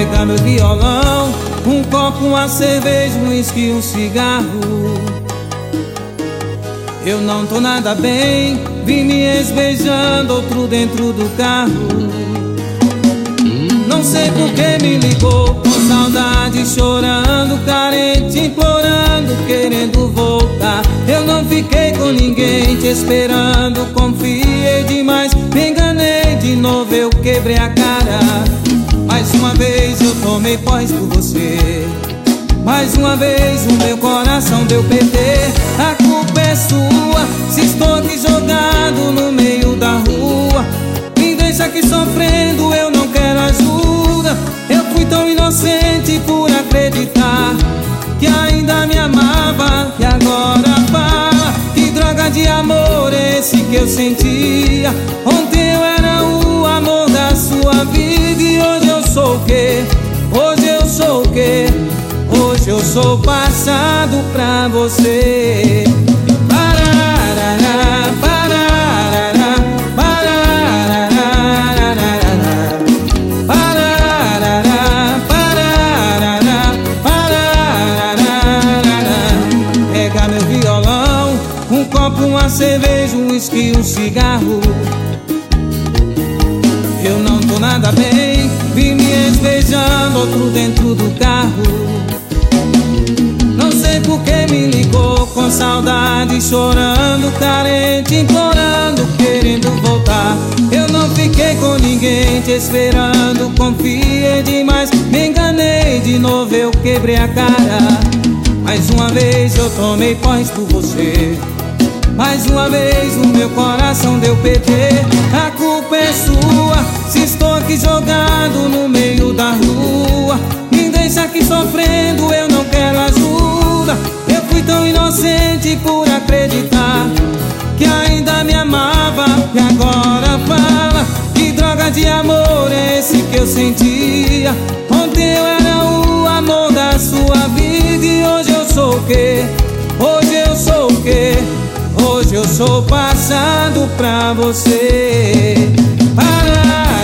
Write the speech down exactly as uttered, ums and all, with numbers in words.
Pega meu violão, um copo, uma cerveja, um uísque, um cigarro. Eu não tô nada bem, vi me esbeijando, outro dentro do carro. Não sei por que me ligou, com saudade, chorando, carente, implorando, querendo voltar. Eu não fiquei com ninguém te esperando, confiei demais, me enganei de novo, eu quebrei a cara. Mais uma vez eu tomei pós por você, mais uma vez o meu coração deu P T. A culpa é sua, se estou aqui jogado no meio da rua. Me deixa aqui sofrendo, eu não quero ajuda. Eu fui tão inocente por acreditar que ainda me amava, e agora fala, que droga de amor é esse que eu sentia? Ontem eu era o amor da sua vida e hoje eu sou o quê? Hoje eu sou o quê? Hoje eu sou passado pra você. Pararará, pararará, pararará, pararará, pararará, pararará. Pega meu violão, um copo, uma cerveja, um uísque, um cigarro. Eu não tô nada bem, vi me esbeijando, outro dentro do carro. Não sei por que me ligou, com saudade, chorando, carente, implorando, querendo voltar. Eu não fiquei com ninguém te esperando, confiei demais, me enganei de novo, eu quebrei a cara. Mais uma vez eu tomei pós por você, mais uma vez o meu coração deu P T. A culpa é sua, se estou aqui jogado no meio da rua. Me deixa aqui sofrendo, eu não quero ajuda. Eu fui tão inocente por acreditar que ainda me amava, e agora fala, que droga de amor é esse que eu sentia? Ontem eu era o amor da sua vida e hoje eu sou o quê? Hoje eu sou o quê? Hoje eu sou passado pra você. Para